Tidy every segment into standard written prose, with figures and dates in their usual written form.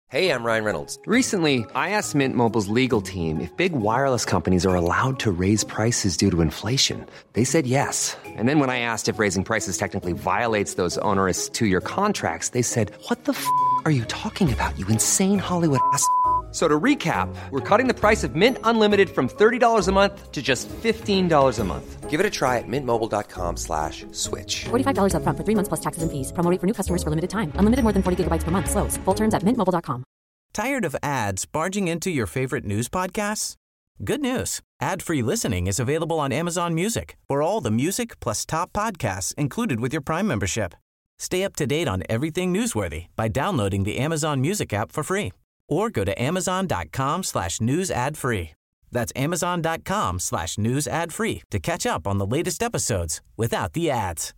Hey, I'm Ryan Reynolds. Recently, I asked Mint Mobile's legal team if big wireless companies are allowed to raise prices due to inflation. They said yes. And then when I asked if raising prices technically violates those onerous two-year contracts, they said, "What the f*** are you talking about, you insane Hollywood ass?" So to recap, we're cutting the price of Mint Unlimited from $30 a month to just $15 a month. Give it a try at mintmobile.com/switch. $45 up front for 3 months plus taxes and fees. Promo rate for new customers for limited time. Unlimited more than 40 gigabytes per month. Slows full terms at mintmobile.com. Tired of ads barging into your favorite news podcasts? Good news. Ad-free listening is available on Amazon Music for all the music plus top podcasts included with your Prime membership. Stay up to date on everything newsworthy by downloading the Amazon Music app for free. Or go to amazon.com/news ad free. That's amazon.com/news ad free to catch up on the latest episodes without the ads.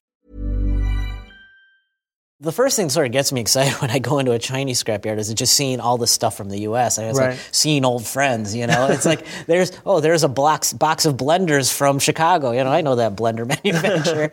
The first thing that sort of gets me excited when I go into a Chinese scrapyard is just seeing all this stuff from the U.S. I was like seeing old friends, you know. It's like there's a box of blenders from Chicago. You know, I know that blender manufacturer.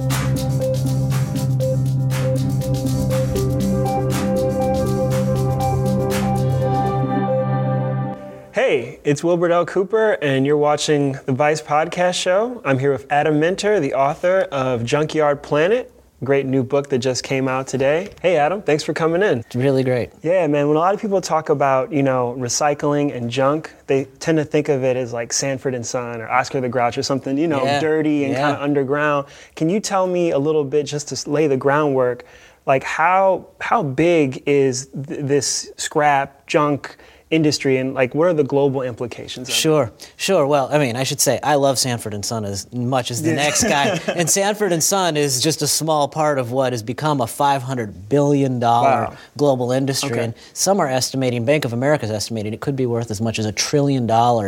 Hey, it's Wilbert L. Cooper, and you're watching the Vice Podcast Show. I'm here with Adam Minter, the author of Junkyard Planet, great new book that just came out today. Hey, Adam, thanks for coming in. It's really great. Yeah, man, when a lot of people talk about, recycling and junk, they tend to think of it as like Sanford and Son or Oscar the Grouch or something, dirty and kind of underground. Can you tell me a little bit, just to lay the groundwork, like how big is this scrap, junk industry, and like what are the global implications of it? Sure. Well, I mean, I should say I love Sanford and Son as much as the next guy, and Sanford and Son is just a small part of what has become a $500 billion global industry. Okay. And some are estimating, Bank of America is estimating, it could be worth as much as $1 trillion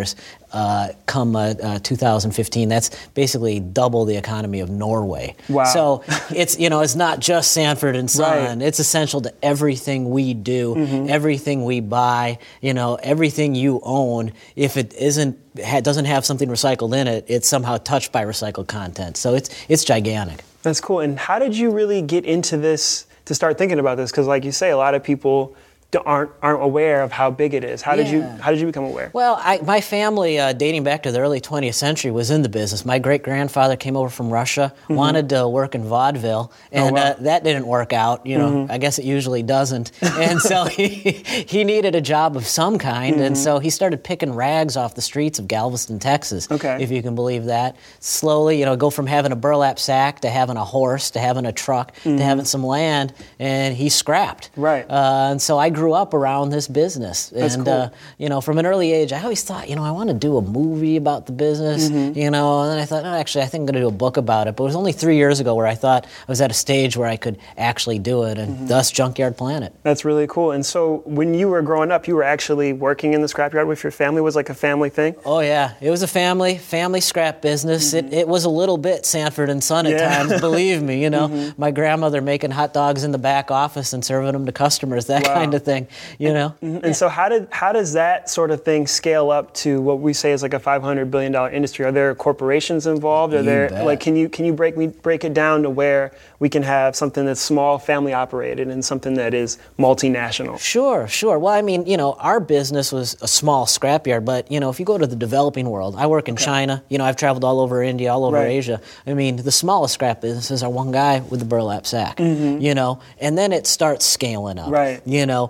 come 2015. That's basically double the economy of Norway. Wow. So it's not just Sanford and Son. Right. It's essential to everything we do, everything we buy, everything you own. If it doesn't have something recycled in it, it's somehow touched by recycled content. So it's gigantic. That's cool. And how did you really get into this, to start thinking about this? Because like you say, a lot of people aren't aware of how big it is. How did you become aware? Well, my family, dating back to the early 20th century, was in the business. My great-grandfather came over from Russia, wanted to work in vaudeville, and that didn't work out. I guess it usually doesn't. And so he needed a job of some kind, and so he started picking rags off the streets of Galveston, Texas, if you can believe that. Slowly, go from having a burlap sack to having a horse to having a truck to having some land, and he scrapped. Right. And so I grew up around this business. That's cool. From an early age, I always thought, I want to do a movie about the business, and then I thought, actually, I think I'm going to do a book about it. But it was only 3 years ago where I thought I was at a stage where I could actually do it, and thus Junkyard Planet. That's really cool. And so when you were growing up, you were actually working in the scrapyard with your family? Was it like a family thing? Oh, yeah. It was a family scrap business. It was a little bit Sanford and Son at times, believe me. My grandmother making hot dogs in the back office and serving them to customers, that kind of thing. And so how does that sort of thing scale up to what we say is like a $500 billion industry? Are there corporations involved? Are there can you break it down to where we can have something that's small, family operated, and something that is multinational? Sure. Well, I mean, our business was a small scrapyard, but if you go to the developing world, I work in China. I've traveled all over India, all over Asia. I mean, the smallest scrap businesses are one guy with a burlap sack. And then it starts scaling up. Right.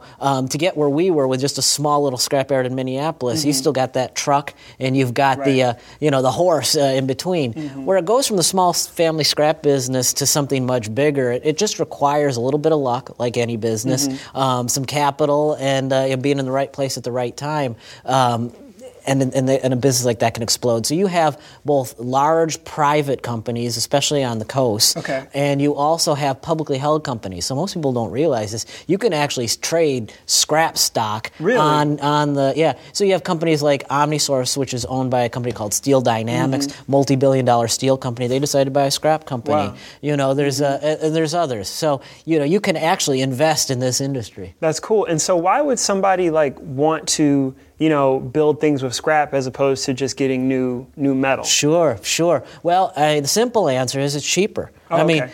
To get where we were with just a small little scrapyard in Minneapolis, you still got that truck, and you've got the horse in between. Where it goes from the small family scrap business to something much bigger, it just requires a little bit of luck, like any business, some capital, and being in the right place at the right time. And a business like that can explode. So you have both large private companies, especially on the coast, and you also have publicly held companies. So most people don't realize this. You can actually trade scrap stock on the So you have companies like OmniSource, which is owned by a company called Steel Dynamics, multi-billion-dollar steel company. They decided to buy a scrap company. Wow. There's others. So you can actually invest in this industry. That's cool. And so why would somebody want to build things with scrap as opposed to just getting new metal? Sure. Well, the simple answer is it's cheaper. I mean,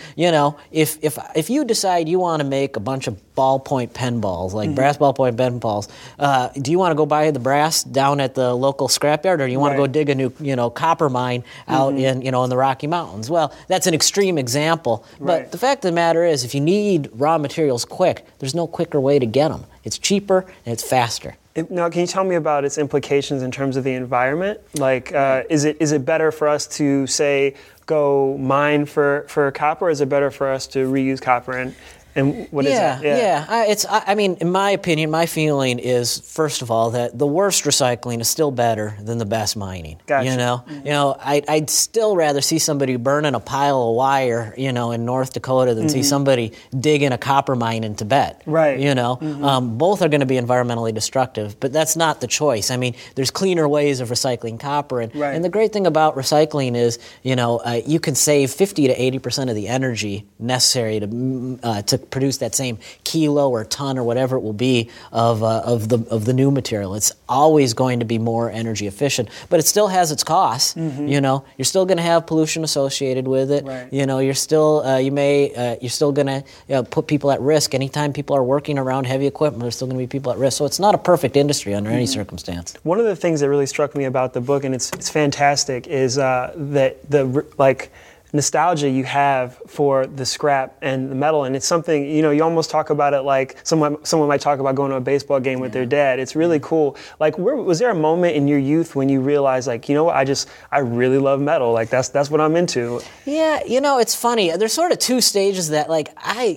if you decide you want to make a bunch of ballpoint pen balls, like brass ballpoint pen balls, do you want to go buy the brass down at the local scrapyard, or do you want to go dig a new, copper mine out in the Rocky Mountains? Well, that's an extreme example, but the fact of the matter is, if you need raw materials quick, there's no quicker way to get them. It's cheaper and it's faster. Now, can you tell me about its implications in terms of the environment? Like, is it better for us to, say, go mine for copper, or is it better for us to reuse copper? And what is that? I mean, in my opinion, my feeling is, first of all, that the worst recycling is still better than the best mining. Gotcha. I'd still rather see somebody burning a pile of wire, in North Dakota than see somebody digging a copper mine in Tibet. Right. Both are going to be environmentally destructive, but that's not the choice. I mean, there's cleaner ways of recycling copper, and the great thing about recycling is, you can save 50 to 80% of the energy necessary to produce that same kilo or ton or whatever it will be of the new material. It's always going to be more energy efficient, but it still has its costs. You're still going to have pollution associated with it. Right. You're still you're still going to put people at risk. Anytime people are working around heavy equipment, there's still going to be people at risk. So it's not a perfect industry under any circumstance. One of the things that really struck me about the book, and it's fantastic, is that the nostalgia you have for the scrap and the metal, and it's something, you almost talk about it like someone might talk about going to a baseball game with their dad. It's really cool. Like, was there a moment in your youth when you realized, like, I really love metal, like that's what I'm into? Yeah, it's funny. There's sort of two stages that, like,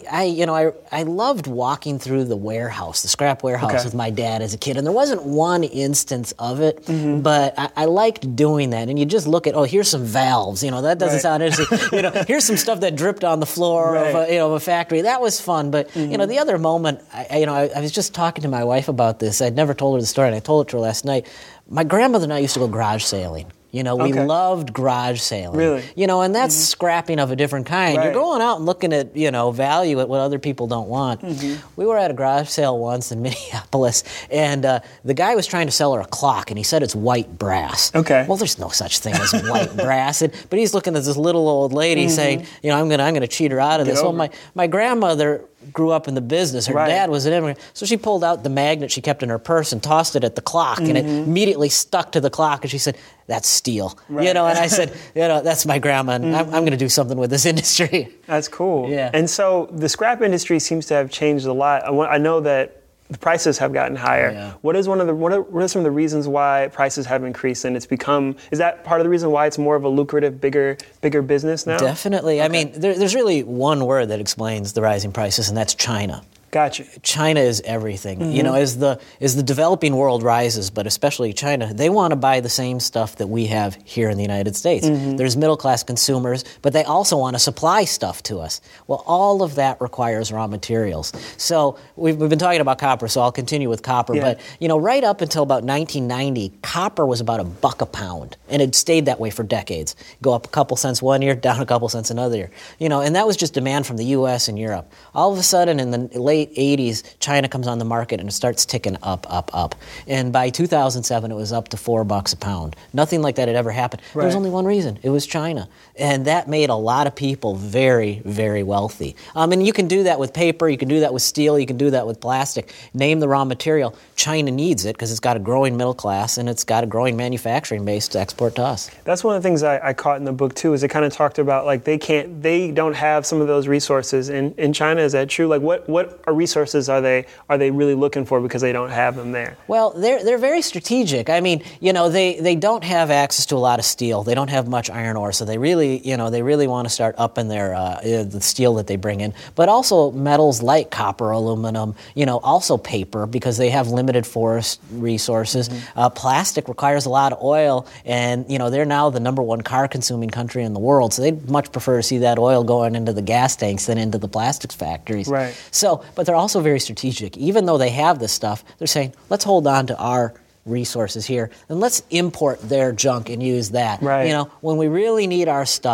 I loved walking through the warehouse, the scrap warehouse with my dad as a kid, and there wasn't one instance of it, but I liked doing that. And you just look at, here's some valves, that doesn't sound interesting. Here's some stuff that dripped on the floor of a factory. That was fun. But the other moment, I was just talking to my wife about this. I'd never told her the story, and I told it to her last night. My grandmother and I used to go garage sailing. We loved garage sailing. Really? And that's scrapping of a different kind. Right. You're going out and looking at, value at what other people don't want. We were at a garage sale once in Minneapolis, and the guy was trying to sell her a clock, and he said it's white brass. Okay. Well, there's no such thing as white brass. But he's looking at this little old lady saying, I'm gonna cheat her out of this. Well, my grandmother grew up in the business. Her dad was an immigrant. So she pulled out the magnet she kept in her purse and tossed it at the clock, and it immediately stuck to the clock, and she said, that's steel. And I said, that's my grandma, and I'm going to do something with this industry. That's cool. Yeah. And so the scrap industry seems to have changed a lot. I know that the prices have gotten higher. Yeah. What are some of the reasons why prices have increased, and is that part of the reason why it's more of a lucrative, bigger business now? Definitely. Okay. I mean, there's really one word that explains the rising prices, and that's China. Gotcha. China is everything. As the developing world rises, but especially China, they want to buy the same stuff that we have here in the United States. There's middle-class consumers, but they also want to supply stuff to us. Well, all of that requires raw materials. So we've been talking about copper, so I'll continue with copper. Yeah. But, right up until about 1990, copper was about $1 a pound, and it stayed that way for decades. Go up a couple cents one year, down a couple cents another year. And that was just demand from the U.S. and Europe. All of a sudden, in the late 80s, China comes on the market and it starts ticking up. And by 2007, it was up to $4 a pound. Nothing like that had ever happened. There was only one reason. It was China. And that made a lot of people very, very wealthy. And you can do that with paper, you can do that with steel, you can do that with plastic. Name the raw material. China needs it because it's got a growing middle class and it's got a growing manufacturing base to export to us. That's one of the things I caught in the book too, is it kind of talked about, like, they don't have some of those resources in China. Is that true? Like, what resources are they really looking for because they don't have them there? Well, they're very strategic. I mean, they don't have access to a lot of steel. They don't have much iron ore, so they really want to start upping their the steel that they bring in. But also metals like copper, aluminum, also paper, because they have limited forest resources. Plastic requires a lot of oil, and they're now the #1 car-consuming country in the world, so they'd much prefer to see that oil going into the gas tanks than into the plastics factories. Right. So, but they're also very strategic. Even though they have this stuff, they're saying, let's hold on to our resources here and let's import their junk and use that. Right. When we really need our stuff,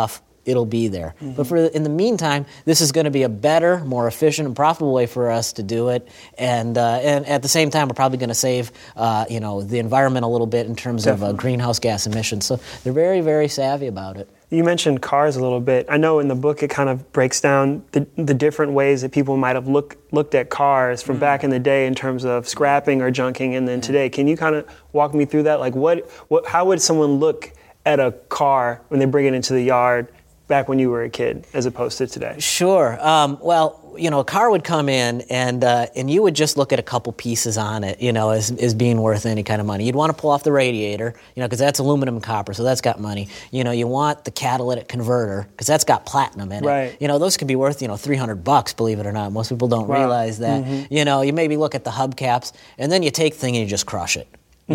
it'll be there. But in the meantime, this is going to be a better, more efficient, and profitable way for us to do it. And at the same time, we're probably going to save the environment a little bit in terms of greenhouse gas emissions. So they're very, very savvy about it. You mentioned cars a little bit. I know in the book it kind of breaks down the different ways that people might have looked at cars from back in the day in terms of scrapping or junking, and then today. Can you kind of walk me through that? Like, how would someone look at a car when they bring it into the yard back when you were a kid, as opposed to today? Sure. A car would come in, and you would just look at a couple pieces on it, as being worth any kind of money. You'd want to pull off the radiator, because that's aluminum and copper, so that's got money. You want the catalytic converter, because that's got platinum in it. Right. Those could be worth, $300, believe it or not. Most people don't realize that. You maybe look at the hubcaps, and then you take the thing and you just crush it.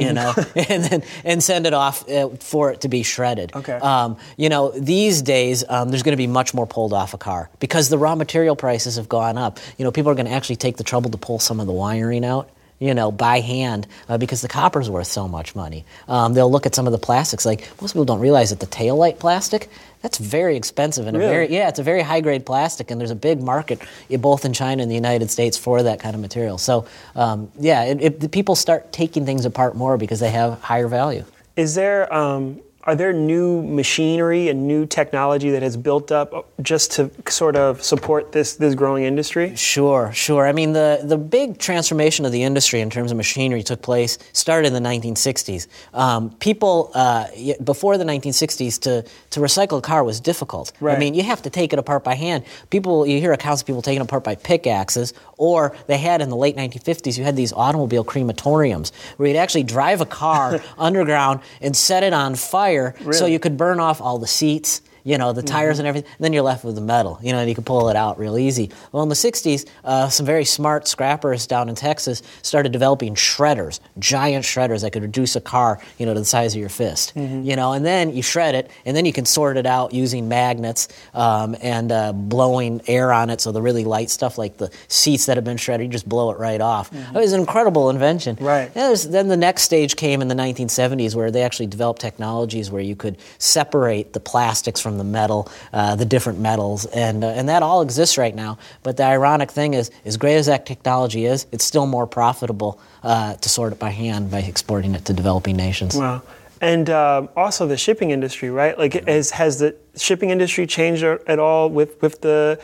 And send it off for it to be shredded. Okay. These days there's going to be much more pulled off a car because the raw material prices have gone up. People are going to actually take the trouble to pull some of the wiring out, by hand because the copper's worth so much money. They'll look at some of the plastics. Like most people don't realize that the taillight plastic, that's very expensive and it's a very high grade plastic, and there's a big market both in China and the United States for that kind of material. So the people start taking things apart more because they have higher value. Is there are there new machinery and new technology that has built up just to sort of support this growing industry? Sure. I mean, the big transformation of the industry in terms of machinery took place, started in the 1960s. People, before the 1960s, to recycle a car was difficult. Right. I mean, you have to take it apart by hand. You hear accounts of people taking it apart by pickaxes, or they had in the late 1950s, you had these automobile crematoriums where you'd actually drive a car underground and set it on fire so you could burn off all the seats, the tires and everything, and then you're left with the metal, and you can pull it out real easy. Well, in the 60s, some very smart scrappers down in Texas started developing shredders, giant shredders that could reduce a car, to the size of your fist, and then you shred it, and then you can sort it out using magnets and blowing air on it, so the really light stuff like the seats that have been shredded, you just blow it right off. It was an incredible invention. Right. Then the next stage came in the 1970s where they actually developed technologies where you could separate the plastics from the metal, the different metals, and that all exists right now. But the ironic thing is, as great as that technology is, it's still more profitable to sort it by hand by exporting it to developing nations. Wow. And also the shipping industry, right? Like, has the shipping industry changed at all with the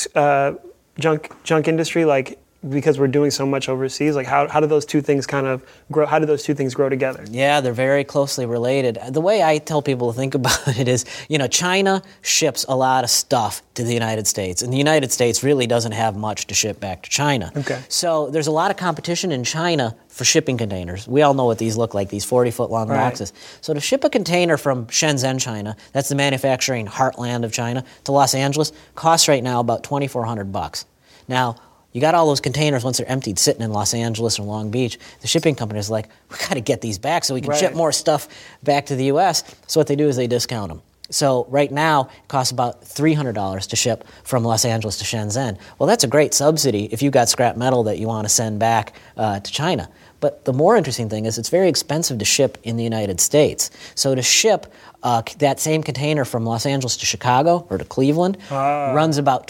junk industry? Like, because we're doing so much overseas, like how do those two things kind of grow? How do those two things grow together? Yeah, they're very closely related. The way I tell people to think about it is, China ships a lot of stuff to the United States, and the United States really doesn't have much to ship back to China. Okay. So there's a lot of competition in China for shipping containers. We all know what these look like, these 40-foot long boxes. So to ship a container from Shenzhen, China, that's the manufacturing heartland of China, to Los Angeles, costs right now about $2,400. Now, you got all those containers once they're emptied sitting in Los Angeles or Long Beach. The shipping company's like, we got to get these back so we can ship more stuff back to the U.S. So what they do is they discount them. So right now, it costs about $300 to ship from Los Angeles to Shenzhen. Well, that's a great subsidy if you've got scrap metal that you want to send back to China. But the more interesting thing is it's very expensive to ship in the United States. So to ship that same container from Los Angeles to Chicago or to Cleveland runs about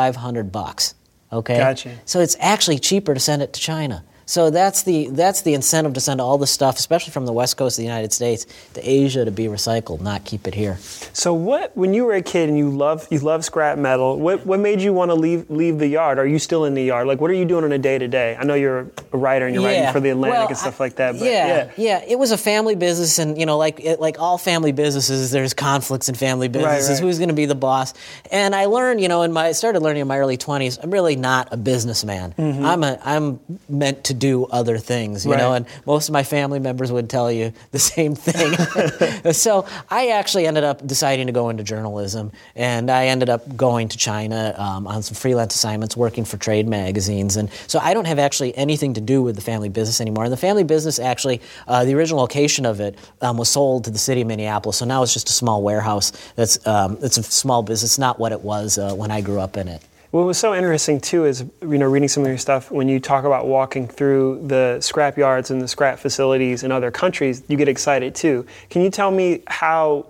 $2,500. Okay. Gotcha. So it's actually cheaper to send it to China. So that's the incentive to send all the stuff, especially from the west coast of the United States, to Asia to be recycled, not keep it here. So when you were a kid and you love scrap metal, what made you want to leave the yard? Are you still in the yard? Like, what are you doing on a day-to-day? I know you're a writer and you're writing for The Atlantic and stuff like that. But it was a family business, and like all family businesses, there's conflicts in family businesses. Right. Who's going to be the boss? And I learned, started learning in my early 20s. I'm really not a businessman. I'm meant to do other things, you know, and most of my family members would tell you the same thing. So I actually ended up deciding to go into journalism, and I ended up going to China on some freelance assignments, working for trade magazines. And so I don't have actually anything to do with the family business anymore. And the family business actually, the original location of it was sold to the city of Minneapolis. So now it's just a small warehouse. It's a small business, not what it was when I grew up in it. What was so interesting, too, is, reading some of your stuff, when you talk about walking through the scrap yards and the scrap facilities in other countries, you get excited, too. Can you tell me how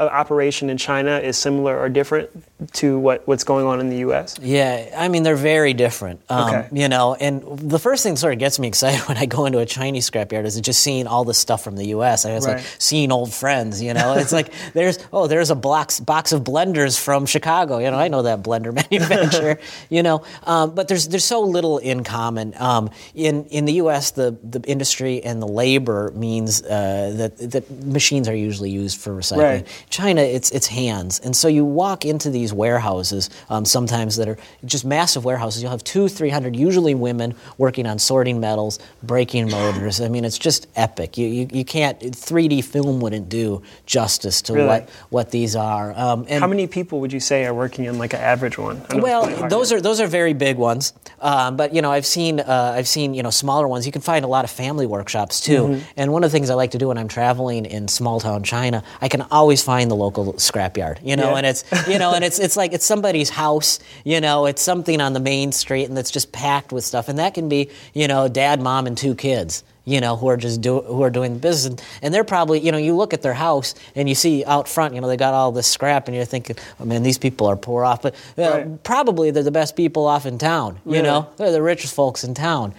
operation in China is similar or different to what's going on in the U.S.? Yeah, I mean, they're very different. Okay. You know, and the first thing that sort of gets me excited when I go into a Chinese scrapyard is just seeing all the stuff from the U.S. It's like seeing old friends, you know. It's like there's a box of blenders from Chicago. You know, I know that blender manufacturer, you know. But there's so little in common. In the U.S., the industry and the labor means that machines are usually used for recycling. Right. China, it's hands. And so you walk into these warehouses, sometimes that are just massive warehouses. You'll have 200-300, usually women, working on sorting metals, braking motors. I mean, it's just epic. You can't, 3D film wouldn't do justice to what these are. How many people would you say are working in like an average one? Well, those are very big ones. But you know, I've seen you know, smaller ones. You can find a lot of family workshops too. Mm-hmm. And one of the things I like to do when I'm traveling in small town China, I can always find the local scrapyard. You know, and it's it's like it's somebody's house. You know, it's something on the main street, and it's just packed with stuff. And that can be, you know, dad, mom, and 2 kids. You know, who are doing the business, and they're probably, you know, you look at their house and you see out front, you know, they got all this scrap, and you're thinking, oh man, these people are poor off, but probably they're the best people off in town. You know, they're the richest folks in town.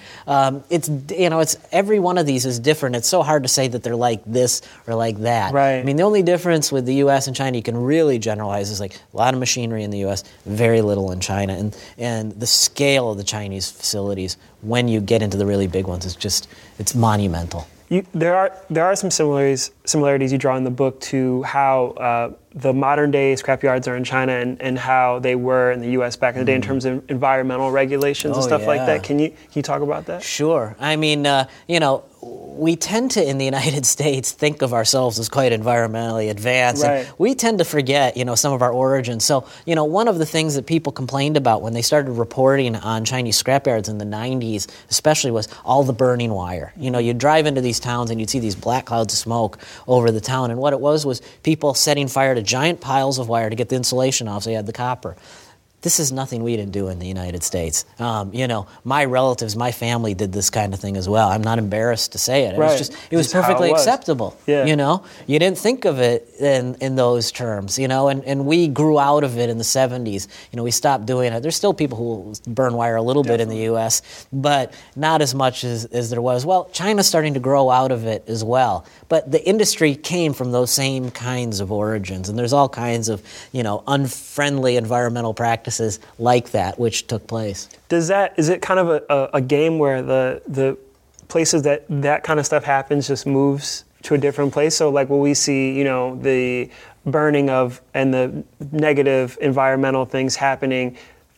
It's every one of these is different. It's so hard to say that they're like this or like that. Right. I mean, the only difference with the U.S. and China you can really generalize is like a lot of machinery in the U.S., very little in China, and the scale of the Chinese facilities when you get into the really big ones is just, it's monumental. There are some similarities you draw in the book to how the modern day scrapyards are in China and how they were in the U.S. back in the day in terms of environmental regulations and stuff like that. Can you talk about that? Sure. I mean, you know, we tend to, in the United States, think of ourselves as quite environmentally advanced. Right. And we tend to forget, you know, some of our origins. So, you know, one of the things that people complained about when they started reporting on Chinese scrapyards in the 90s, especially, was all the burning wire. You know, you'd drive into these towns and you'd see these black clouds of smoke over the town. And what it was people setting fire to giant piles of wire to get the insulation off so you had the copper. This is nothing we didn't do in the United States. You know, my relatives, my family did this kind of thing as well. I'm not embarrassed to say it. It was perfectly acceptable. Yeah. You know, you didn't think of it in those terms, you know, and we grew out of it in the 70s. You know, we stopped doing it. There's still people who burn wire a little bit in the U.S., but not as much as there was. Well, China's starting to grow out of it as well. But the industry came from those same kinds of origins, and there's all kinds of, you know, unfriendly environmental practices like that which took place. Is it kind of a game where the places that kind of stuff happens just moves to a different place? So like will we see, you know, the burning of and the negative environmental things happening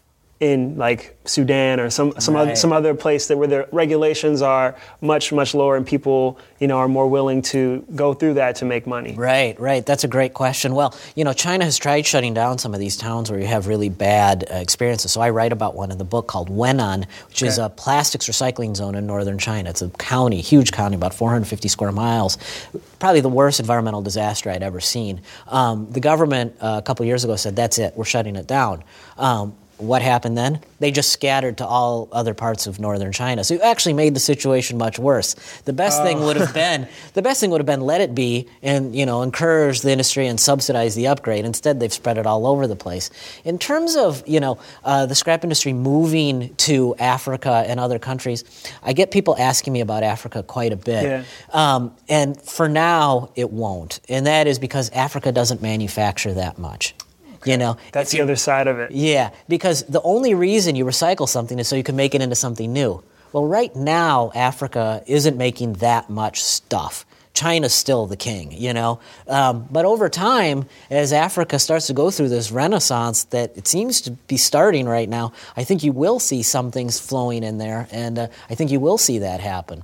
in like Sudan or some other place where the regulations are much lower and people, you know, are more willing to go through that to make money? Right. That's a great question. Well, you know, China has tried shutting down some of these towns where you have really bad experiences. So I write about one in the book called Wenan, which is a plastics recycling zone in northern China. It's a county, huge county, about 450 square miles. Probably the worst environmental disaster I'd ever seen. The government a couple years ago said, that's it, we're shutting it down. What happened then? They just scattered to all other parts of northern China. So you actually made the situation much worse. The best thing would have been let it be and, you know, encourage the industry and subsidize the upgrade. Instead, they've spread it all over the place. In terms of, you know, the scrap industry moving to Africa and other countries, I get people asking me about Africa quite a bit. Yeah. And for now, it won't. And that is because Africa doesn't manufacture that much. You know, that's the other side of it. Yeah, because the only reason you recycle something is so you can make it into something new. Well, right now, Africa isn't making that much stuff. China's still the king, you know. But over time, as Africa starts to go through this renaissance that it seems to be starting right now, I think you will see some things flowing in there, and I think you will see that happen.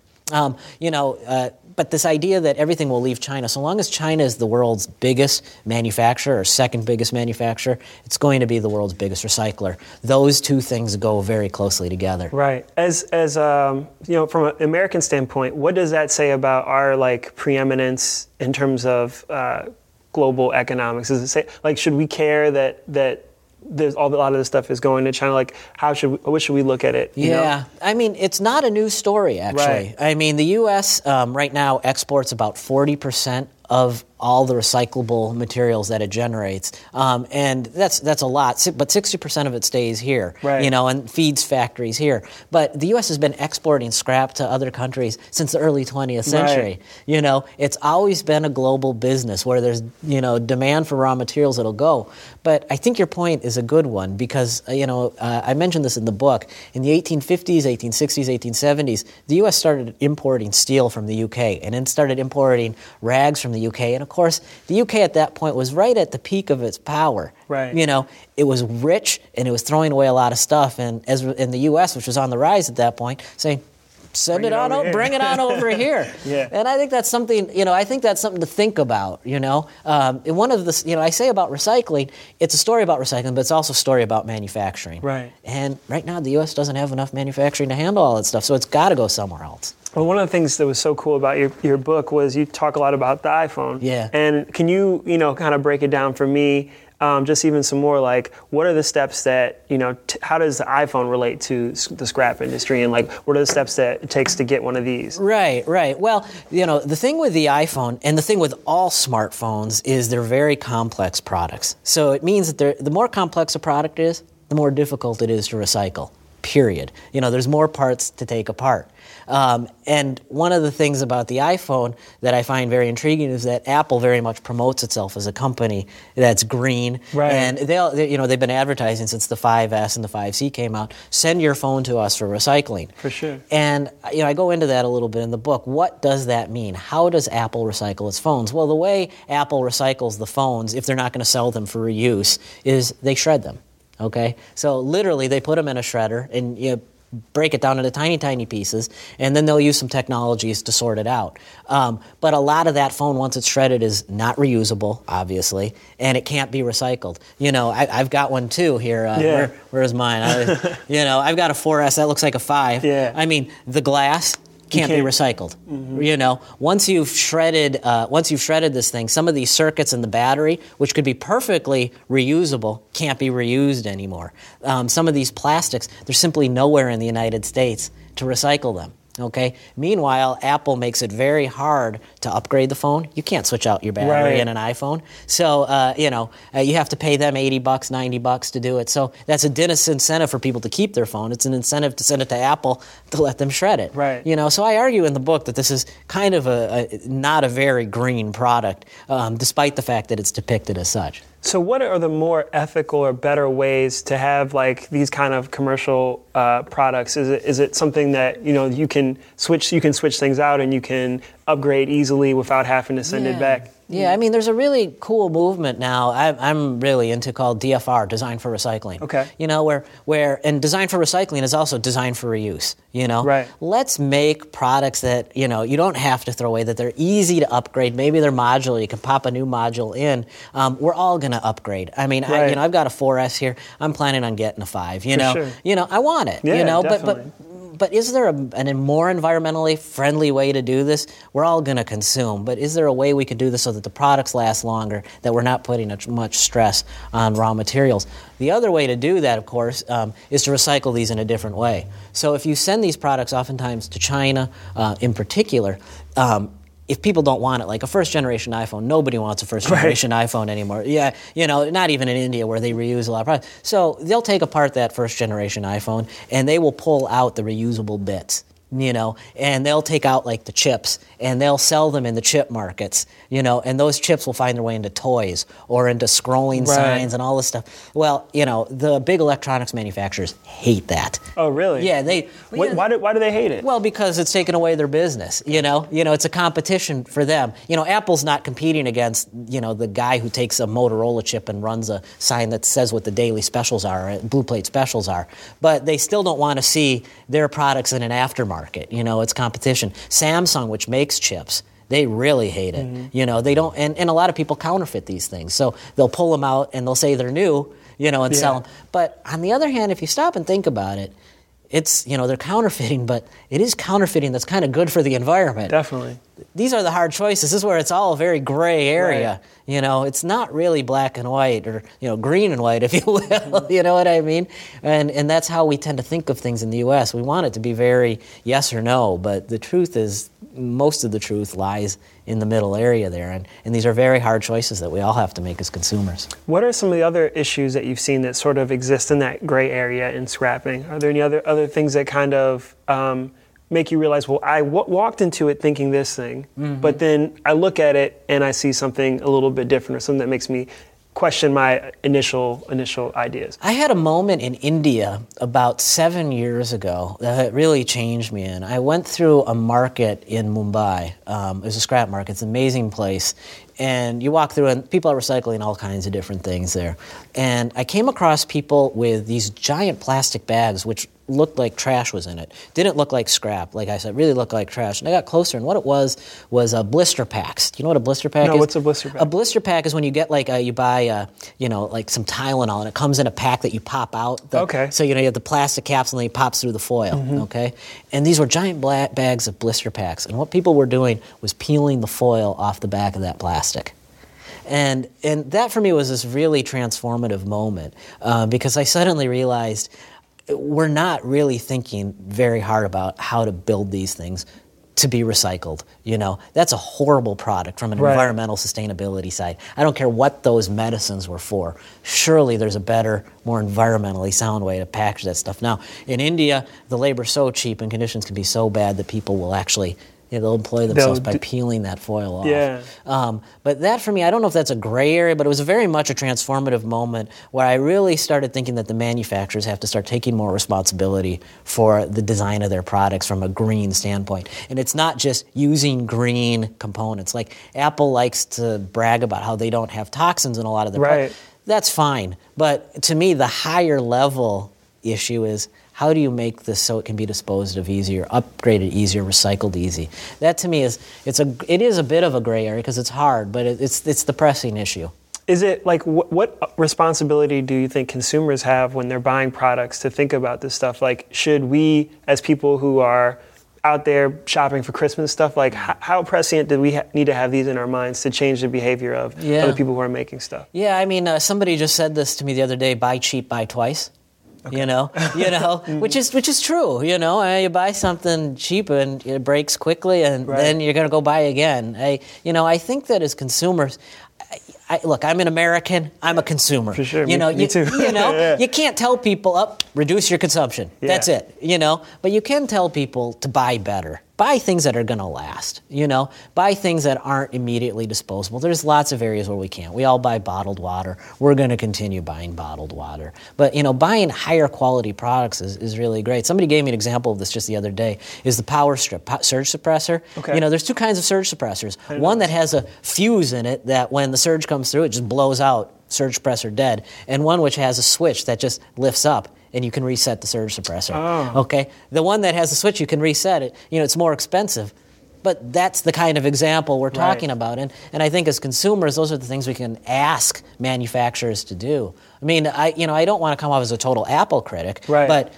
But this idea that everything will leave China, so long as China is the world's biggest manufacturer or second biggest manufacturer, it's going to be the world's biggest recycler. Those two things go very closely together. Right. As you know, from an American standpoint, what does that say about our like preeminence in terms of global economics? Does it say, like, should we care that there's a lot of this stuff is going to China? Like, what should we look at it? You know? I mean, it's not a new story, actually. Right. I mean, the U.S. Right now exports about 40% of all the recyclable materials that it generates, and that's a lot. But 60% of it stays here, right. And feeds factories here. But the U.S. has been exporting scrap to other countries since the early 20th century. Right. It's always been a global business where there's demand for raw materials that'll go. But I think your point is a good one because I mentioned this in the book. In the 1850s, 1860s, 1870s, the U.S. started importing steel from the U.K. and then started importing rags from the U.K. And of course, the U.K. at that point was right at the peak of its power. Right. It was rich and it was throwing away a lot of stuff. And as in the U.S., which was on the rise at that point, saying, bring it on over here. Yeah. And I think that's something, to think about, one of the, I say about recycling, it's a story about recycling, but it's also a story about manufacturing. Right. And right now the U.S. doesn't have enough manufacturing to handle all that stuff, so it's got to go somewhere else. Well, one of the things that was so cool about your book was you talk a lot about the iPhone. Yeah. And can you, kind of break it down for me, just even some more, like, what are the steps that, how does the iPhone relate to the scrap industry, and, like, what are the steps that it takes to get one of these? Right. Well, the thing with the iPhone and the thing with all smartphones is they're very complex products. So it means that the more complex a product is, the more difficult it is to recycle, period. There's more parts to take apart. And one of the things about the iPhone that I find very intriguing is that Apple very much promotes itself as a company that's green. Right. And they've been advertising since the 5S and the 5C came out. Send your phone to us for recycling. For sure. And I go into that a little bit in the book. What does that mean? How does Apple recycle its phones? Well, the way Apple recycles the phones, if they're not going to sell them for reuse, is they shred them. Okay? So literally, they put them in a shredder and break it down into tiny, tiny pieces, and then they'll use some technologies to sort it out. But a lot of that phone, once it's shredded, is not reusable, obviously, and it can't be recycled. I've got one too here. Yeah. Where's mine? I've got a 4S that looks like a 5. Yeah. I mean, the glass can't be recycled. Mm-hmm. Once you've shredded this thing, some of these circuits in the battery, which could be perfectly reusable, can't be reused anymore. Some of these plastics, there's simply nowhere in the United States to recycle them. Okay. Meanwhile, Apple makes it very hard to upgrade the phone. You can't switch out your battery in an iPhone. So, you have to pay them $80, $90 to do it. So that's a disincentive for people to keep their phone. It's an incentive to send it to Apple to let them shred it. Right. So I argue in the book that this is kind of not a very green product, despite the fact that it's depicted as such. So what are the more ethical or better ways to have, like, these kind of commercial products? Is it something that you can switch things out and you can upgrade easily without having to send it back? Yeah, I mean, there's a really cool movement now I'm really into called DFR, Design for Recycling. Okay. And Design for Recycling is also Design for Reuse, Right. Let's make products that, you don't have to throw away, that they're easy to upgrade. Maybe they're modular. You can pop a new module in. We're all going to upgrade. I mean, right. I've got a 4S here. I'm planning on getting a 5, For sure. I want it, Yeah, definitely. But is there a more environmentally friendly way to do this? We're all going to consume, but is there a way we could do this so that the products last longer, that we're not putting much stress on raw materials? The other way to do that, of course, is to recycle these in a different way. So if you send these products oftentimes to China in particular, if people don't want it, like a first-generation iPhone, nobody wants a first-generation iPhone anymore. Yeah, not even in India where they reuse a lot of products. So they'll take apart that first-generation iPhone, and they will pull out the reusable bits. And they'll take out, like, the chips, and they'll sell them in the chip markets, and those chips will find their way into toys or into scrolling signs and all this stuff. Well, the big electronics manufacturers hate that. Oh, really? Yeah, Why do they hate it? Well, because it's taken away their business, it's a competition for them. Apple's not competing against, the guy who takes a Motorola chip and runs a sign that says what the daily specials are, blue plate specials are, but they still don't want to see their products in an aftermarket. It's competition. Samsung, which makes chips, they really hate it. Mm-hmm. They don't, and a lot of people counterfeit these things. So they'll pull them out and they'll say they're new, and sell them. But on the other hand, if you stop and think about it, it's, they're counterfeiting, but it is counterfeiting that's kind of good for the environment. Definitely. These are the hard choices. This is where it's all a very gray area. Right. It's not really black and white or, green and white, if you will. You know what I mean? And that's how we tend to think of things in the U.S. We want it to be very yes or no, but the truth is, most of the truth lies in the middle area there. And these are very hard choices that we all have to make as consumers. What are some of the other issues that you've seen that sort of exist in that gray area in scrapping? Are there any other things that kind of make you realize, well, I walked into it thinking this thing, but then I look at it and I see something a little bit different, or something that makes me question my initial ideas? I had a moment in India about 7 years ago that really changed me. And I went through a market in Mumbai. It was a scrap market. It's an amazing place. And you walk through and people are recycling all kinds of different things there. And I came across people with these giant plastic bags which looked like trash was in it. Didn't look like scrap, like I said, really looked like trash. And I got closer, and what it was blister packs. Do you know what a blister pack is? No, what's a blister pack? A blister pack is when you get you buy like some Tylenol, and it comes in a pack that you pop out. Okay. So you have the plastic caps, and then it pops through the foil. Okay. And these were giant bags of blister packs, and what people were doing was peeling the foil off the back of that plastic. And that for me was this really transformative moment because I suddenly realized we're not really thinking very hard about how to build these things to be recycled. That's a horrible product from an environmental sustainability side. I don't care what those medicines were for. Surely there's a better, more environmentally sound way to package that stuff. Now, in India, the labor's so cheap and conditions can be so bad that people will actually they'll employ themselves by peeling that foil off. Yeah. But that, for me, I don't know if that's a gray area, but it was very much a transformative moment where I really started thinking that the manufacturers have to start taking more responsibility for the design of their products from a green standpoint. And it's not just using green components. Like Apple likes to brag about how they don't have toxins in a lot of their products. That's fine. But to me, the higher level issue is, how do you make this so it can be disposed of easier, upgraded easier, recycled easy? That to me it is a bit of a gray area because it's hard, but it's the pressing issue. Is it like what responsibility do you think consumers have when they're buying products to think about this stuff? Like, should we, as people who are out there shopping for Christmas stuff, like how prescient do we need to have these in our minds to change the behavior of other people who are making stuff? Yeah, I mean, somebody just said this to me the other day: buy cheap, buy twice. Okay. Which is true. You buy something cheap and it breaks quickly, and then you're going to go buy again. I think that as consumers, look, I'm an American. I'm a consumer. For sure, me too. You can't tell people, reduce your consumption. Yeah. That's it. But you can tell people to buy better. Buy things that are going to last, Buy things that aren't immediately disposable. There's lots of areas where we can't. We all buy bottled water. We're going to continue buying bottled water. But, buying higher quality products is really great. Somebody gave me an example of this just the other day, is the Power Strip surge suppressor. Okay. There's two kinds of surge suppressors. One that has a fuse in it that when the surge comes through, it just blows out, surge suppressor dead. And one which has a switch that just lifts up, and you can reset the surge suppressor. Oh. Okay? The one that has a switch, you can reset it. It's more expensive. But that's the kind of example we're talking about. And I think as consumers, those are the things we can ask manufacturers to do. I mean, I don't want to come off as a total Apple critic, but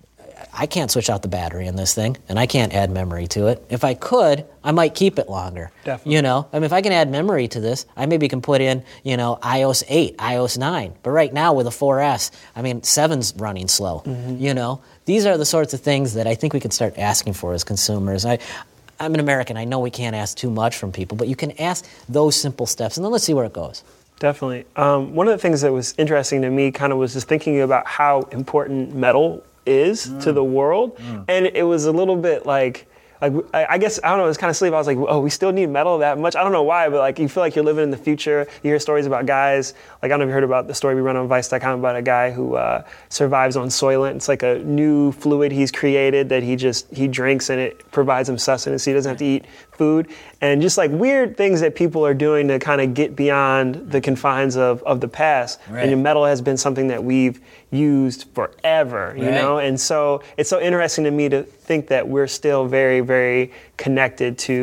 I can't switch out the battery in this thing, and I can't add memory to it. If I could, I might keep it longer. Definitely. I mean, if I can add memory to this, I maybe can put in, iOS 8, iOS 9. But right now with a 4S, 7's running slow. These are the sorts of things that I think we can start asking for as consumers. I'm an American. I know we can't ask too much from people, but you can ask those simple steps, and then let's see where it goes. Definitely. One of the things that was interesting to me kind of was just thinking about how important metal is to the world. And it was a little bit like I guess, I don't know, it was kind of silly. I was like, oh, we still need metal that much? I don't know why, but you feel like you're living in the future. You hear stories about guys, I don't know if you heard about the story we run on Vice.com about a guy who survives on Soylent. It's like a new fluid he's created that he drinks, and it provides him sustenance. He doesn't have to eat food. And just weird things that people are doing to kind of get beyond the confines of the past. And metal has been something that we've used forever, you know? And so it's so interesting to me to think that we're still very, very connected to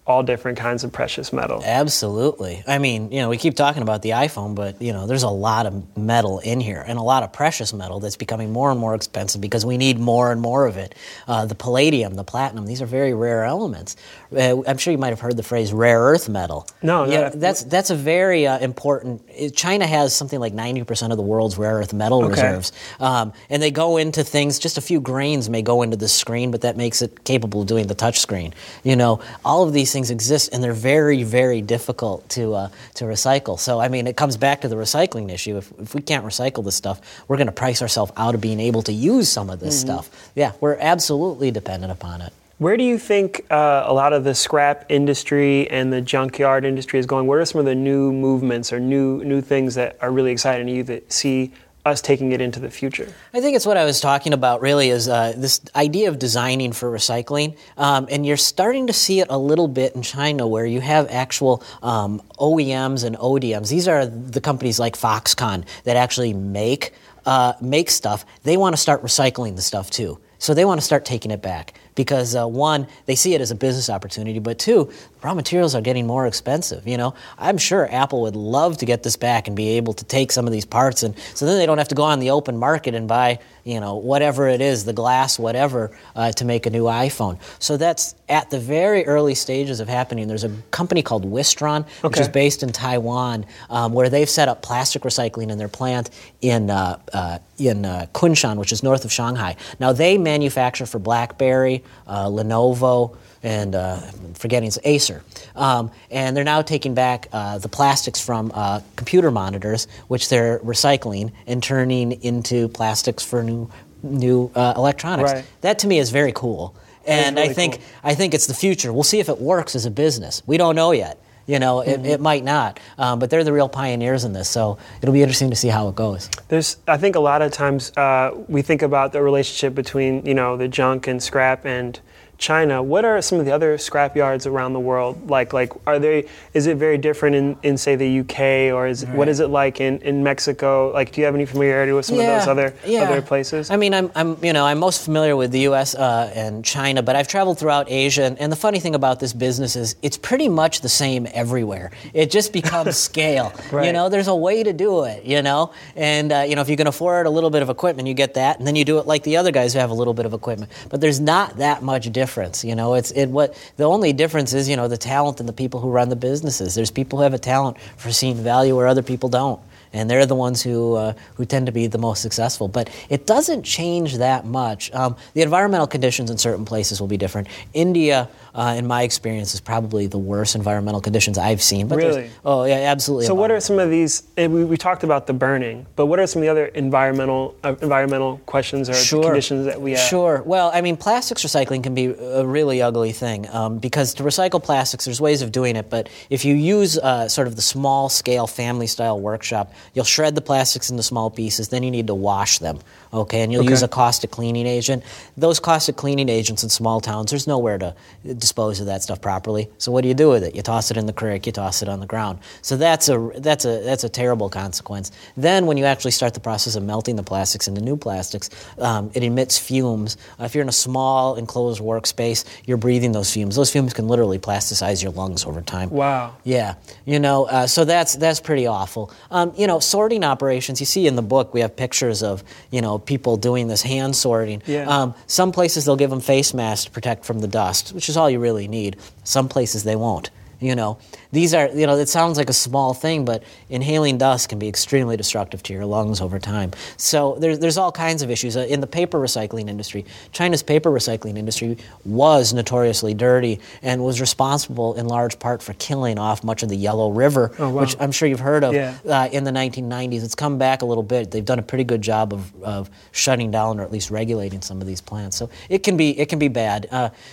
all different kinds of precious metal. Absolutely. I mean, we keep talking about the iPhone, but, there's a lot of metal in here and a lot of precious metal that's becoming more and more expensive because we need more and more of it. The palladium, the platinum, these are very rare elements. I'm sure you might have heard the phrase rare earth metal. No. That's a very important. China has something like 90% of the world's rare earth metal reserves. And they go into things, just a few grains may go into the screen, but that makes it capable of doing the touch screen. All of these things exist, and they're very, very difficult to recycle. So, I mean, it comes back to the recycling issue. If we can't recycle this stuff, we're going to price ourselves out of being able to use some of this stuff. Yeah, we're absolutely dependent upon it. Where do you think a lot of the scrap industry and the junkyard industry is going? What are some of the new movements or new things that are really exciting to you that see us taking it into the future? I think it's what I was talking about really is this idea of designing for recycling. And you're starting to see it a little bit in China where you have actual OEMs and ODMs. These are the companies like Foxconn that actually make stuff. They want to start recycling the stuff too. So they want to start taking it back because, one, they see it as a business opportunity, but two, raw materials are getting more expensive. I'm sure Apple would love to get this back and be able to take some of these parts, and so then they don't have to go on the open market and buy, whatever it is, the glass, whatever, to make a new iPhone. So that's at the very early stages of happening. There's a company called Wistron, which is based in Taiwan, where they've set up plastic recycling in their plant in Kunshan, which is north of Shanghai. Now they manufacture for BlackBerry, Lenovo, and I'm forgetting, it's Acer. And they're now taking back the plastics from computer monitors, which they're recycling and turning into plastics for new electronics. Right. That to me is very cool. And really I think it's the future. We'll see if it works as a business. We don't know yet. It might not, but they're the real pioneers in this, so it'll be interesting to see how it goes. I think a lot of times we think about the relationship between, the junk and scrap and China. What are some of the other scrap yards around the world like? Is it very different in say the UK, or what is it like in Mexico? Do you have any familiarity with some of those other places? I mean, I'm most familiar with the US and China, but I've traveled throughout Asia, and the funny thing about this business is it's pretty much the same everywhere. It just becomes scale. Right. There's a way to do it, and if you can afford a little bit of equipment, you get that, and then you do it like the other guys who have a little bit of equipment. But there's not that much difference. The only difference is, the talent and the people who run the businesses. There's people who have a talent for seeing value where other people don't. And they're the ones who tend to be the most successful. But it doesn't change that much. The environmental conditions in certain places will be different. India, in my experience, is probably the worst environmental conditions I've seen. But really? Oh, yeah, absolutely. So what are some of these, we talked about the burning, but what are some of the other environmental questions or conditions that we have? Sure. Well, I mean, plastics recycling can be a really ugly thing because to recycle plastics, there's ways of doing it. But if you use sort of the small-scale, family-style workshop, you'll shred the plastics into small pieces, then you need to wash them, and you'll use a caustic cleaning agent. Those caustic cleaning agents in small towns, there's nowhere to dispose of that stuff properly. So what do you do with it? You toss it in the creek, you toss it on the ground. So that's a terrible consequence. Then when you actually start the process of melting the plastics into new plastics, it emits fumes. If you're in a small enclosed workspace, you're breathing those fumes. Those fumes can literally plasticize your lungs over time. Wow. Yeah. So that's pretty awful. Sorting operations, you see in the book, we have pictures of, people doing this hand sorting. Yeah. Some places they'll give them face masks to protect from the dust, which is all you really need. Some places they won't. These are, it sounds like a small thing, but inhaling dust can be extremely destructive to your lungs over time. So there's all kinds of issues. In the paper recycling industry, China's paper recycling industry was notoriously dirty and was responsible in large part for killing off much of the Yellow River, which I'm sure you've heard of in the 1990s. It's come back a little bit. They've done a pretty good job of shutting down or at least regulating some of these plants. So it can be bad.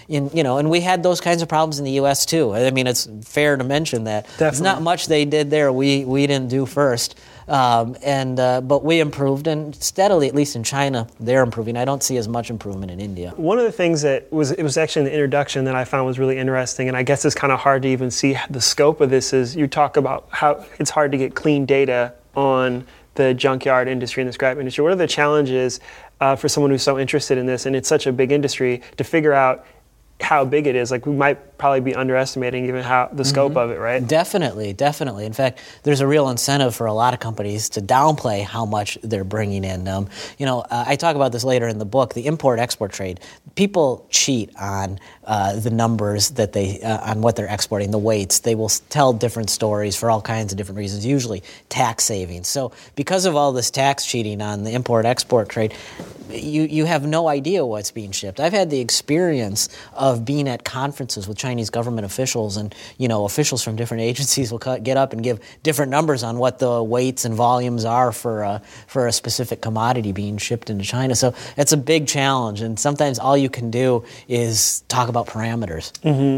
And we had those kinds of problems in the U.S. too. I mean, it's fair to mention that. Definitely. There's not much they did there we didn't do first. But we improved, and steadily, at least in China, they're improving. I don't see as much improvement in India. One of the things that was actually in the introduction that I found was really interesting, and I guess it's kind of hard to even see the scope of this, is you talk about how it's hard to get clean data on the junkyard industry and the scrap industry. What are the challenges for someone who's so interested in this, and it's such a big industry, to figure out how big it is. Like, we might probably be underestimating even how the scope of it, right? Definitely. In fact, there's a real incentive for a lot of companies to downplay how much they're bringing in. I talk about this later in the book, the import-export trade. People cheat on the numbers that on what they're exporting, the weights. They will tell different stories for all kinds of different reasons, usually tax savings. So because of all this tax cheating on the import-export trade, you have no idea what's being shipped. I've had the experience of being at conferences with Chinese government officials, and officials from different agencies will get up and give different numbers on what the weights and volumes are for a specific commodity being shipped into China. So it's a big challenge, and sometimes all you can do is talk about parameters.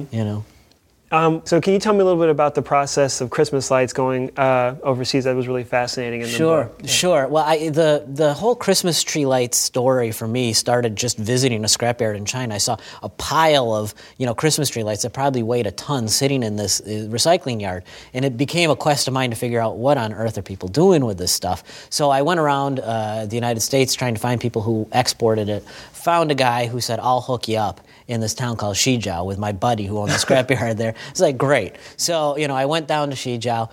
So can you tell me a little bit about the process of Christmas lights going overseas? That was really fascinating in the book. Sure. Well, the whole Christmas tree lights story for me started just visiting a scrapyard in China. I saw a pile of Christmas tree lights that probably weighed a ton sitting in this recycling yard, and it became a quest of mine to figure out what on earth are people doing with this stuff. So I went around the United States trying to find people who exported it. Found a guy who said, "I'll hook you up," in this town called Shijiao with my buddy who owned the scrapyard there. It's like, great. So, I went down to Shijiao,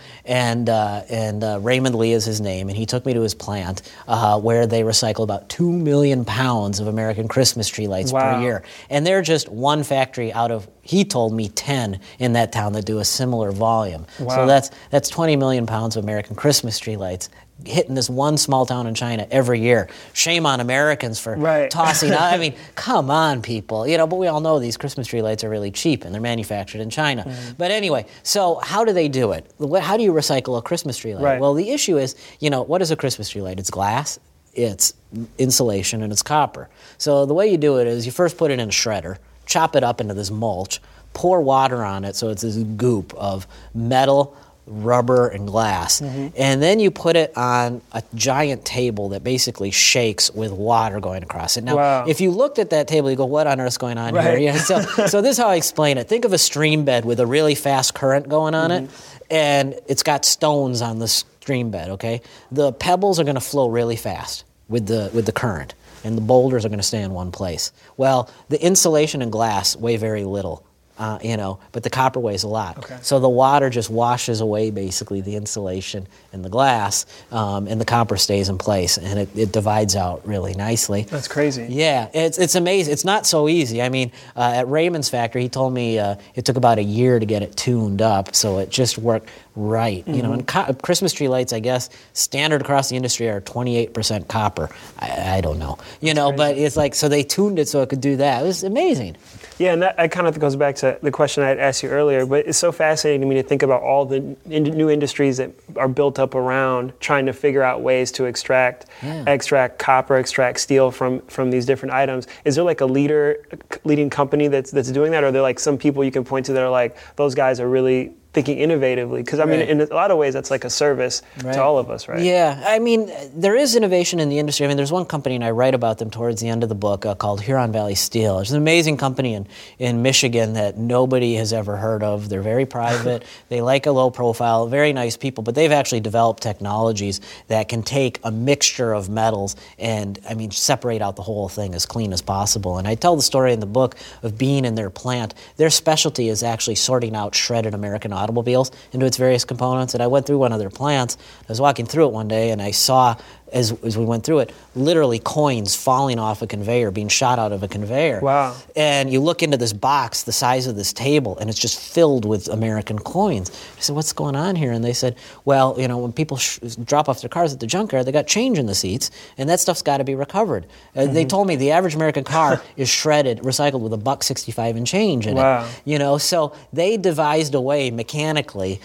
and Raymond Lee is his name, and he took me to his plant where they recycle about 2 million pounds of American Christmas tree lights per year. And they're just one factory out of, he told me, 10 in that town that do a similar volume. Wow. So that's 20 million pounds of American Christmas tree lights hitting this one small town in China every year. Shame on Americans for tossing out. I mean, come on, people. But we all know these Christmas tree lights are really cheap and they're manufactured in China. But anyway, so how do they do it? How do you recycle a Christmas tree light? Well, the issue is, what is a Christmas tree light? It's glass, it's insulation, and it's copper. So the way you do it is you first put it in a shredder, chop it up into this mulch, pour water on it so it's this goop of metal, rubber, and glass. And then you put it on a giant table that basically shakes with water going across it. Now, if you looked at that table, you go, what on earth's going on here? Yeah, so this is how I explain it. Think of a stream bed with a really fast current going on it, and it's got stones on the stream bed, okay? The pebbles are going to flow really fast with the current, and the boulders are going to stay in one place. Well, the insulation and glass weigh very little. But the copper weighs a lot. Okay. So the water just washes away basically the insulation and the glass, and the copper stays in place, and it divides out really nicely. That's crazy. Yeah, it's amazing. It's not so easy. I mean, at Raymond's factory, he told me it took about a year to get it tuned up, so it just worked right. And Christmas tree lights, I guess, standard across the industry are 28% copper. I don't know. But it's like, so they tuned it so it could do that. It was amazing. Yeah, and that kind of goes back to the question I had asked you earlier, but it's so fascinating to me to think about all the new industries that are built up around trying to figure out ways to extract copper, extract steel from these different items. Is there like a leading company that's doing that, or are there like some people you can point to that are like, those guys are really thinking innovatively? Because I mean, in a lot of ways, that's like a service to all of us, right? Yeah, I mean, there is innovation in the industry. I mean, there's one company, and I write about them towards the end of the book, called Huron Valley Steel. It's an amazing company in Michigan that nobody has ever heard of. They're very private. They like a low profile, very nice people, but they've actually developed technologies that can take a mixture of metals and, separate out the whole thing as clean as possible. And I tell the story in the book of being in their plant. Their specialty is actually sorting out shredded American automobiles into its various components. And I went through one of their plants. I was walking through it one day, and I saw, as we went through it, literally coins falling off a conveyor, being shot out of a conveyor. Wow. And you look into this box the size of this table, and it's just filled with American coins. I said, what's going on here? And they said, well, when people drop off their cars at the junkyard, they got change in the seats, and that stuff's got to be recovered. They told me the average American car is recycled with $1.65 and change in it. So they devised a way mechanically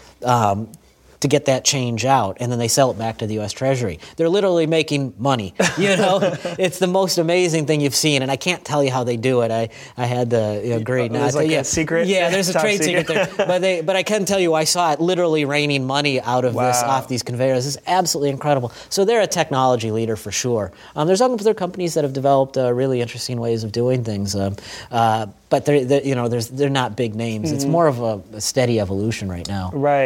to get that change out, and then they sell it back to the U.S. Treasury. They're literally making money. It's the most amazing thing you've seen, and I can't tell you how they do it. I had to agree not to. A secret? Yeah, there's a trade secret there. But I can tell you, I saw it literally raining money out of off these conveyors. It's absolutely incredible. So they're a technology leader for sure. There's other companies that have developed really interesting ways of doing things. But they're not big names. It's more of a steady evolution right now. Right.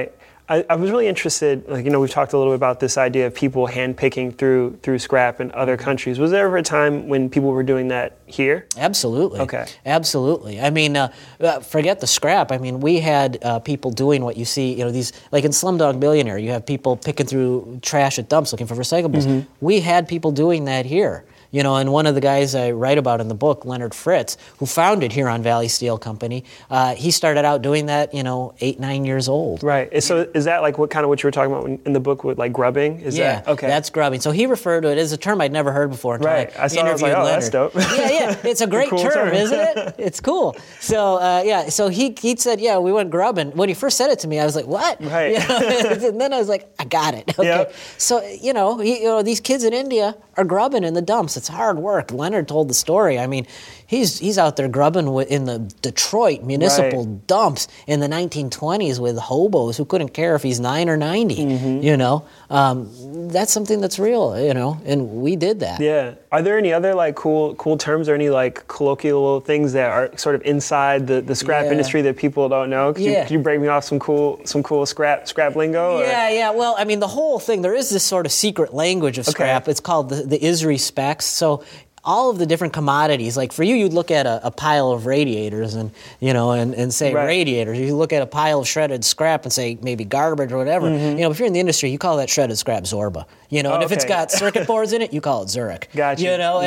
I was really interested, we've talked a little bit about this idea of people handpicking through scrap in other countries. Was there ever a time when people were doing that here? Absolutely. Okay. Absolutely. I mean, forget the scrap. I mean, we had people doing what you see, these, like in Slumdog Millionaire, you have people picking through trash at dumps looking for recyclables. Mm-hmm. We had people doing that here. And one of the guys I write about in the book, Leonard Fritz, who founded Huron Valley Steel Company, he started out doing that, 8, 9 years old. Right. So is that like what you were talking about in the book with like grubbing? Yeah, okay. That's grubbing. So he referred to it as a term I'd never heard before. Right. I was like, oh, Leonard. That's dope. Yeah. It's a great cool term, isn't it? It's cool. So, so he said, we went grubbing. When he first said it to me, I was like, what? Right. And then I was like, I got it. Okay. Yep. So, these kids in India are grubbing in the dumps. It's hard work. Leonard told the story. I mean, he's out there grubbing in the Detroit municipal dumps in the 1920s with hobos who couldn't care if he's 9 or 90. Mm-hmm. That's something that's real, and we did that. Yeah. Are there any other like cool terms or any like colloquial things that are sort of inside the scrap industry that people don't know? Could you break me off some cool scrap lingo? Or? Yeah. Well, I mean, the whole thing, there is this sort of secret language of scrap. Okay. It's called the ISRI specs. So all of the different commodities, like for you'd look at a pile of radiators and say radiators. You look at a pile of shredded scrap and say maybe garbage or whatever. Mm-hmm. If you're in the industry, you call that shredded scrap Zorba. And if it's got circuit boards in it, you call it Zurich. Gotcha.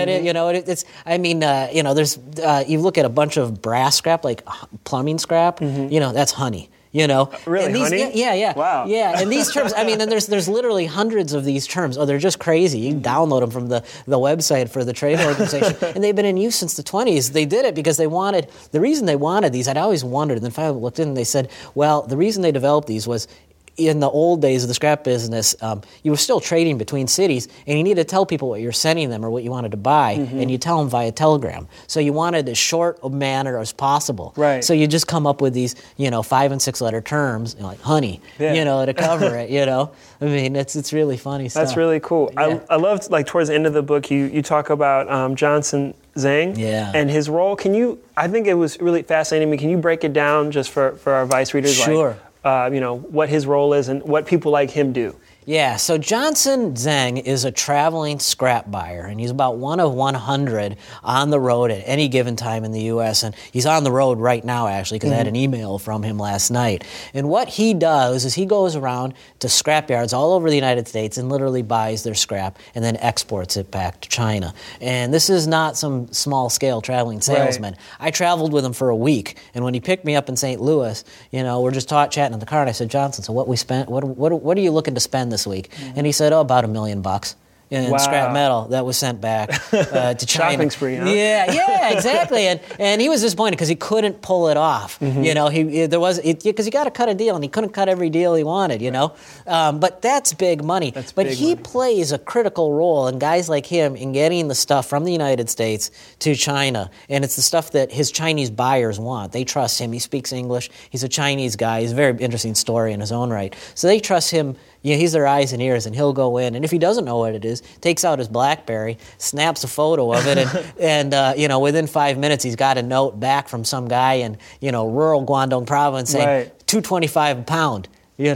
There's you look at a bunch of brass scrap, like plumbing scrap. Mm-hmm. That's honey. Really, and these, honey? Yeah. Wow. Yeah, and these terms, and there's literally hundreds of these terms. Oh, they're just crazy. You can download them from the website for the trade organization, and they've been in use since the 20s. They did it because the reason they wanted these, I'd always wondered, and then finally looked in and they said, well, the reason they developed these was in the old days of the scrap business, you were still trading between cities, and you needed to tell people what you're sending them or what you wanted to buy, and you tell them via telegram. So you wanted as short a manner as possible. Right. So you just come up with these, 5 and 6 letter terms, like honey, to cover it. I mean, it's really funny stuff. That's really cool. Yeah. I loved towards the end of the book, you talk about Johnson Zhang and his role. I think it was really fascinating to me. Can you break it down just for our Vice readers? Sure. What his role is and what people like him do. Yeah, so Johnson Zhang is a traveling scrap buyer, and he's about one of 100 on the road at any given time in the U.S., and he's on the road right now, actually, because I had an email from him last night. And what he does is he goes around to scrap yards all over the United States and literally buys their scrap and then exports it back to China. And this is not some small-scale traveling salesman. Right. I traveled with him for a week, and when he picked me up in St. Louis, we're just chatting in the car, and I said, Johnson, so what are you looking to spend this week? And he said, about $1 million in scrap metal that was sent back to China. Shopping spree, huh? Yeah, exactly. And he was disappointed because he couldn't pull it off. Because he got to cut a deal, and he couldn't cut every deal he wanted. But that's big money. He plays a critical role, in guys like him, in getting the stuff from the United States to China, and it's the stuff that his Chinese buyers want. They trust him. He speaks English. He's a Chinese guy. He's a very interesting story in his own right. So they trust him. He's their eyes and ears, and he'll go in, and if he doesn't know what it is, takes out his BlackBerry, snaps a photo of it, and within 5 minutes he's got a note back from some guy in rural Guangdong province saying $2.25 a pound,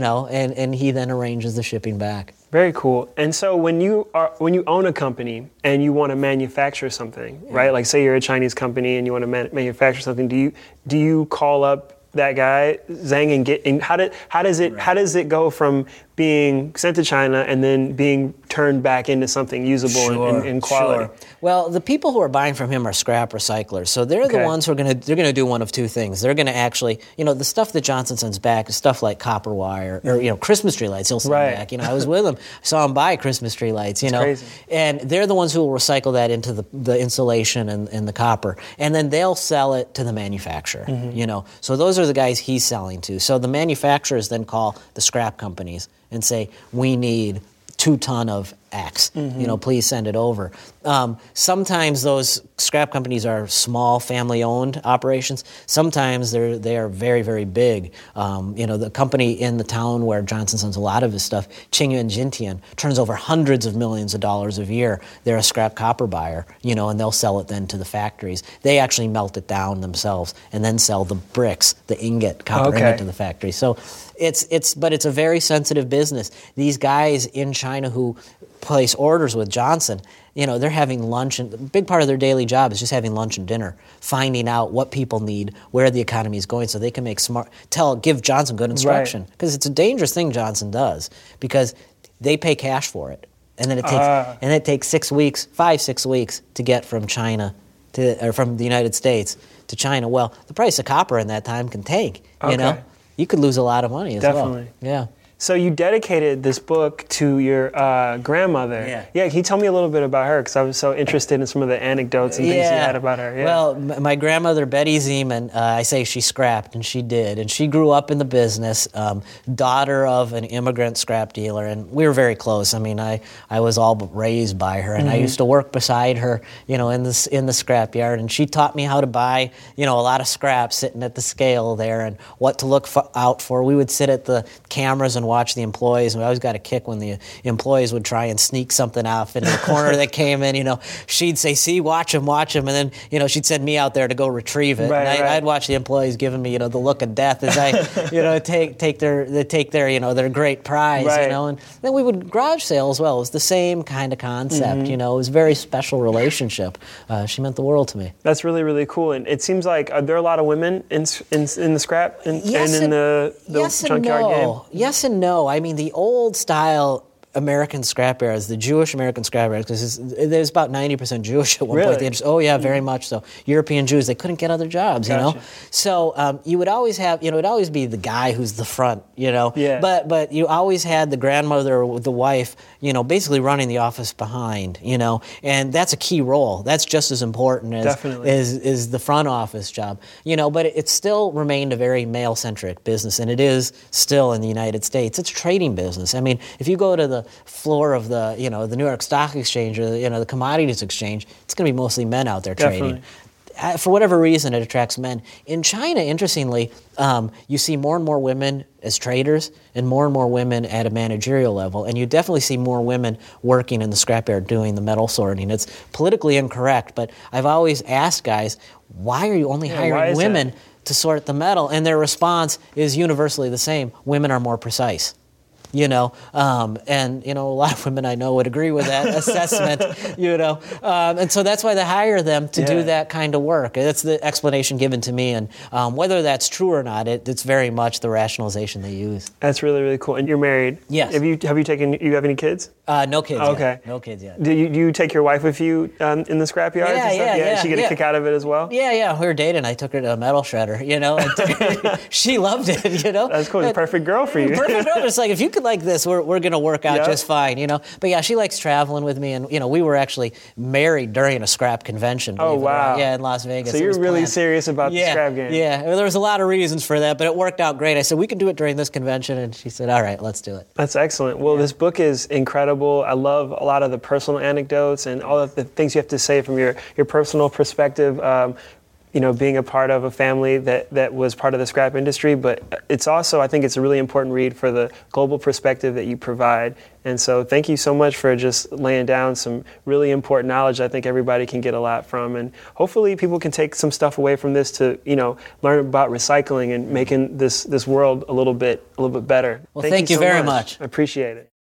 and he then arranges the shipping back. Very cool. And so when you own a company and you want to manufacture something, right? Like say you're a Chinese company and you want to manufacture something, do you call up that guy Zhang and how does it go from being sent to China and then being turned back into something usable in quality? Sure. Well, the people who are buying from him are scrap recyclers. So they're the ones who are going to do one of two things. They're going to actually, the stuff that Johnson sends back is stuff like copper wire or Christmas tree lights he'll send back. I was with him. I saw him buy Christmas tree lights, Crazy. And they're the ones who will recycle that into the insulation and the copper. And then they'll sell it to the manufacturer, So those are the guys he's selling to. So the manufacturers then call the scrap companies and say, we need 2 ton of X. Please send it over. Sometimes those scrap companies are small, family-owned operations. Sometimes they are very, very big. The company in the town where Johnson sends a lot of his stuff, Qingyuan Jintian, turns over hundreds of millions of dollars a year. They're a scrap copper buyer, and they'll sell it then to the factories. They actually melt it down themselves and then sell the bricks, the ingot, copper ingot to the factory. So it's a very sensitive business. These guys in China who place orders with Johnson, they're having lunch, and a big part of their daily job is just having lunch and dinner, finding out what people need, where the economy is going, so they can make give Johnson good instruction. Because it's a dangerous thing Johnson does, because they pay cash for it, and then it takes 6 weeks, 5-6 weeks to get from China or from the United States to China. Well, the price of copper in that time can tank. You could lose a lot of money as well. Definitely. Yeah. So you dedicated this book to your grandmother. Yeah. Can you tell me a little bit about her? Because I was so interested in some of the anecdotes and things you had about her. Yeah. Well, my grandmother, Betty Zeman, I say she scrapped, and she did. And she grew up in the business, daughter of an immigrant scrap dealer, and we were very close. I mean, I was all but raised by her, and I used to work beside her, in the scrap yard, and she taught me how to buy, a lot of scrap sitting at the scale there and what to look out for. We would sit at the cameras and watch the employees, and we always got a kick when the employees would try and sneak something off in the corner that came in. She'd say, "See, watch him," and then she'd send me out there to go retrieve it. I'd watch the employees giving me the look of death as I take their their great prize. And then we would garage sale as well. It was the same kind of concept. It was a very special relationship. She meant the world to me. That's really, really cool. And it seems like, are there a lot of women in the scrap and in the junkyard game? Yes and no. I mean, the old style American scrap eras, the Jewish American scrap eras, because there's about 90% Jewish at one point. Oh yeah, very much so. European Jews, they couldn't get other jobs, So you would always have, it'd always be the guy who's the front, Yeah. But you always had the grandmother or the wife, basically running the office behind, and that's a key role. That's just as important as the front office job, But it still remained a very male-centric business, and it is still in the United States. It's a trading business. I mean, if you go to the floor of the New York Stock Exchange or the Commodities Exchange, it's going to be mostly men out there trading. For whatever reason, it attracts men. In China, interestingly, you see more and more women as traders and more women at a managerial level. And you definitely see more women working in the scrapyard doing the metal sorting. It's politically incorrect, but I've always asked guys, why are you only hiring women to sort the metal? And their response is universally the same. Women are more precise. And a lot of women I know would agree with that assessment, and so that's why they hire them to do that kind of work. That's the explanation given to me, and whether that's true or not, it's very much the rationalization they use. That's really, really cool. And you're married? Yes. You have any kids? No kids. Okay. Yet. No kids yet. Do you take your wife with you in the scrapyard? Yeah. She get a kick out of it as well? Yeah. We were dating. I took her to a metal shredder. She loved it. That's cool. It's a perfect girl for you. Perfect girl. It's like, if you could like this, we're going to work out just fine. But yeah, she likes traveling with me, and we were actually married during a scrap convention. Oh wow. Yeah, in Las Vegas. So you're really serious about the scrap game. Yeah. Well, there was a lot of reasons for that, but it worked out great. I said we can do it during this convention, and she said, "All right, let's do it." That's excellent. Well, this book is incredible. I love a lot of the personal anecdotes and all of the things you have to say from your personal perspective. Being a part of a family that was part of the scrap industry, but it's also, I think it's a really important read for the global perspective that you provide. And so thank you so much for just laying down some really important knowledge I think everybody can get a lot from. And hopefully people can take some stuff away from this to, learn about recycling and making this world a little bit better. Well, thank you so very much. I appreciate it.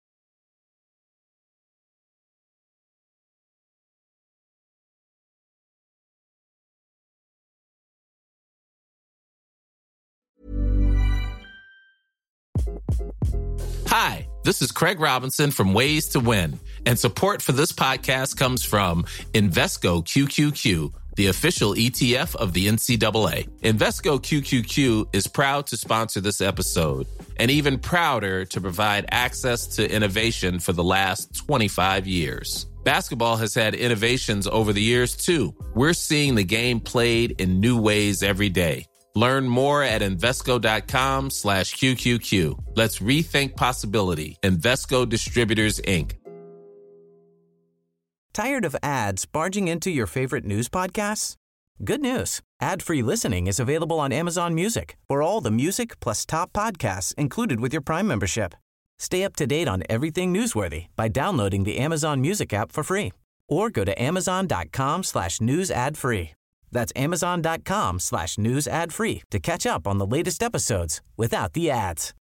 Hi, this is Craig Robinson from Ways to Win, and support for this podcast comes from Invesco QQQ, the official ETF of the NCAA. Invesco QQQ is proud to sponsor this episode, and even prouder to provide access to innovation for the last 25 years. Basketball has had innovations over the years, too. We're seeing the game played in new ways every day. Learn more at Invesco.com/QQQ. Let's rethink possibility. Invesco Distributors, Inc. Tired of ads barging into your favorite news podcasts? Good news. Ad-free listening is available on Amazon Music for all the music plus top podcasts included with your Prime membership. Stay up to date on everything newsworthy by downloading the Amazon Music app for free or go to amazon.com/news ad free. That's amazon.com/news ad free to catch up on the latest episodes without the ads.